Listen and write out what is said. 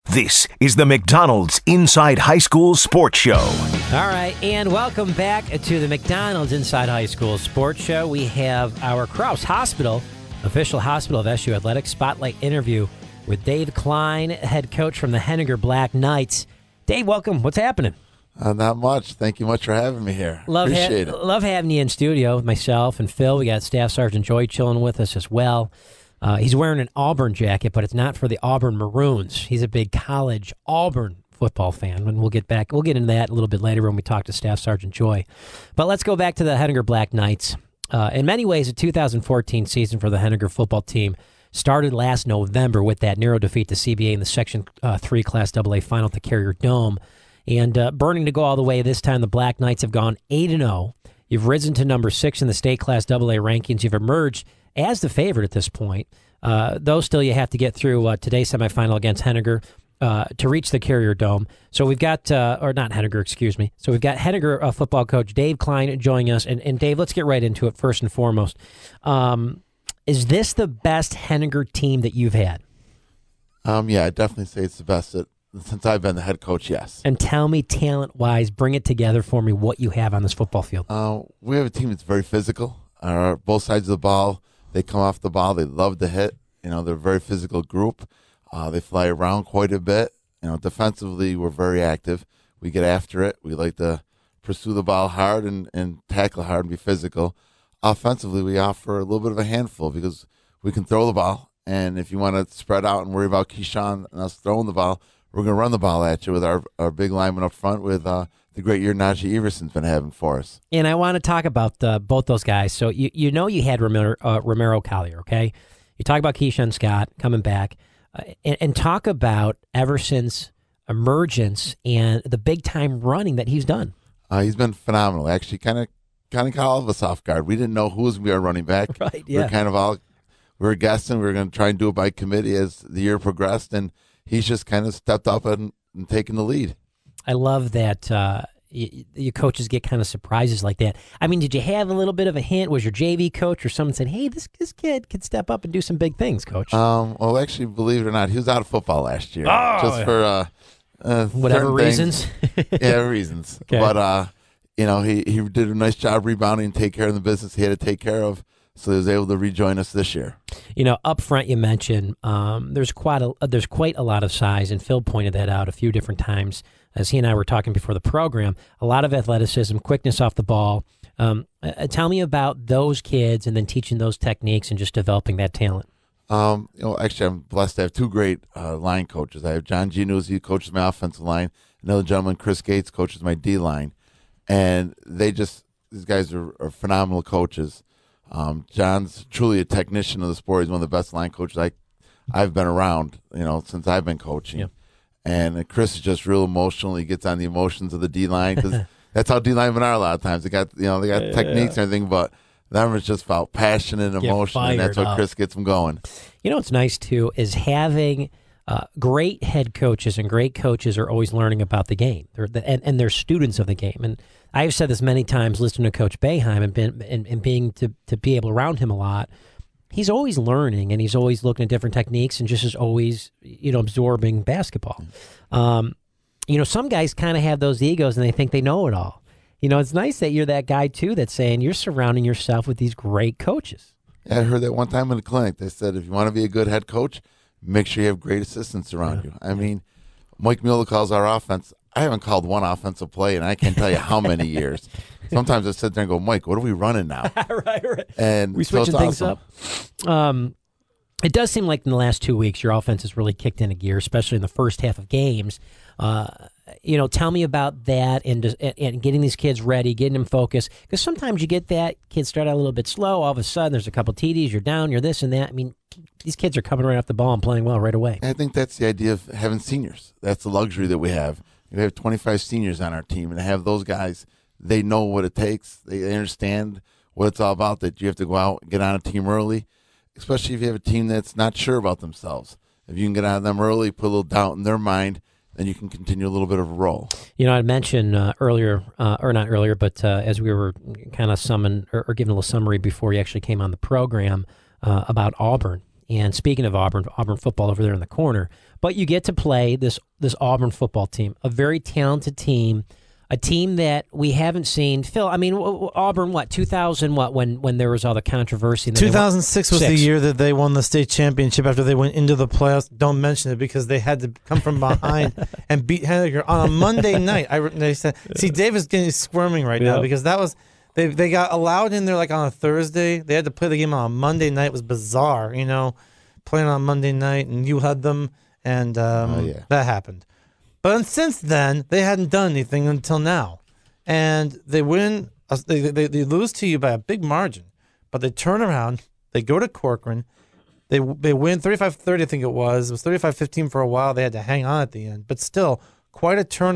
This is the McDonald's Inside High School Sports Show. All right, and welcome back to the McDonald's Inside High School Sports Show. We have our Crouse Hospital, official hospital of SU Athletics, spotlight interview with Dave Klein, head coach from the Henninger Black Knights. Dave, welcome. What's happening? Not much. Thank you much for having me here. Appreciate it. Love having you in studio with myself and Phil. We got Staff Sergeant Joy chilling with us as well. He's wearing an Auburn jacket, but it's not for the Auburn Maroons. He's a big college Auburn football fan, and we'll get into that a little bit later when we talk to Staff Sergeant Joy. But let's go back to the Henninger Black Knights. In many ways, the 2014 season for the Henninger football team started last November with that narrow defeat to CBA in the Section 3 Class AA final at the Carrier Dome. And burning to go all the way, this time the Black Knights have gone 8-0. You've risen to number 6 in the state Class AA rankings. You've emerged as the favorite at this point. Though still you have to get through today's semifinal against Henninger to reach the Carrier Dome. So we've got, or not Henninger, excuse me. So we've got Henninger football coach Dave Klein joining us. And Dave, let's get right into it first and foremost. Is this the best Henninger team that you've had? Yeah, I'd definitely say it's the best since I've been the head coach, yes. And tell me, talent-wise, bring it together for me, what you have on this football field. We have a team that's very physical. Both sides of the ball, they come off the ball. They love to hit. They're a very physical group. They fly around quite a bit. Defensively, we're very active. We get after it. We like to pursue the ball hard and tackle hard and be physical. Offensively, we offer a little bit of a handful because we can throw the ball. And if you want to spread out and worry about Keyshawn and us throwing the ball, we're going to run the ball at you with our big lineman up front with the great year Najee Everson's been having for us. And I want to talk about both those guys. So you had Romero Collier, okay? You talk about Keyshawn Scott coming back and talk about Everson's emergence and the big-time running that he's done. He's been phenomenal. Actually, kind of caught all of us off guard. We didn't know who was going to be our running back. Right, yeah. We were guessing. We were going to try and do it by committee as the year progressed, and he's just kind of stepped up and taken the lead. I love that your coaches get kind of surprises like that. I mean, did you have a little bit of a hint? Was your JV coach or someone said, hey, this kid could step up and do some big things, Coach? Well, actually, believe it or not, he was out of football last year. Just for whatever reasons. Yeah, reasons. Okay. But, he did a nice job rebounding and take care of the business he had to take care of. So he was able to rejoin us this year. Up front, you mentioned there's quite a lot of size, and Phil pointed that out a few different times as he and I were talking before the program. A lot of athleticism, quickness off the ball. Tell me about those kids, and then teaching those techniques and just developing that talent. Actually, I'm blessed to have two great line coaches. I have John Giannuzzi, who coaches my offensive line. Another gentleman, Chris Gates, coaches my D line, and these guys are phenomenal coaches. John's truly a technician of the sport. He's one of the best line coaches I've been around, since I've been coaching. Yep. And Chris is just real emotional. He gets on the emotions of the D line because that's how D linemen are a lot of times. They got techniques and everything, but them is just about passion and emotion, and that's what Chris gets them going. What's nice too is having great head coaches, and great coaches are always learning about the game, and they're students of the game. And I've said this many times, listening to Coach Boeheim and being to be able around him a lot. He's always learning, and he's always looking at different techniques, and just is always absorbing basketball. Some guys kind of have those egos, and they think they know it all. It's nice that you're that guy too that's saying you're surrounding yourself with these great coaches. Yeah, I heard that one time in the clinic. They said if you want to be a good head coach, make sure you have great assistants around you. I mean, Mike Mueller calls our offense. I haven't called one offensive play, and I can't tell you how many years. Sometimes I sit there and go, Mike, what are we running now? right. And we switching things up. It does seem like in the last 2 weeks your offense has really kicked into gear, especially in the first half of games. Tell me about that and getting these kids ready, getting them focused. Because sometimes you get that kids start out a little bit slow. All of a sudden, there's a couple TDs. You're down. You're this and that. I mean, these kids are coming right off the ball and playing well right away. I think that's the idea of having seniors. That's the luxury that we have. We have 25 seniors on our team, and to have those guys, they know what it takes. They understand what it's all about, that you have to go out and get on a team early, especially if you have a team that's not sure about themselves. If you can get on them early, put a little doubt in their mind, then you can continue a little bit of a role. I mentioned earlier, or not earlier, but as we were kind of giving a little summary before you actually came on the program about Auburn. And speaking of Auburn football over there in the corner, but you get to play this Auburn football team, a very talented team, a team that we haven't seen. Phil, I mean, Auburn, 2000, when there was all the controversy? 2006 was the year that they won the state championship after they went into the playoffs. Don't mention it because they had to come from behind and beat Henniger on a Monday night. They said, see, Dave is getting squirming right now because that was they got allowed in there like on a Thursday. They had to play the game on a Monday night. It was bizarre, playing on Monday night, and you had them, and that happened. But since then, they hadn't done anything until now. And they win, they lose to you by a big margin. But they turn around, they go to Corcoran, they win 35-30, I think it was. It was 35-15 for a while. They had to hang on at the end. But still, quite a turnaround.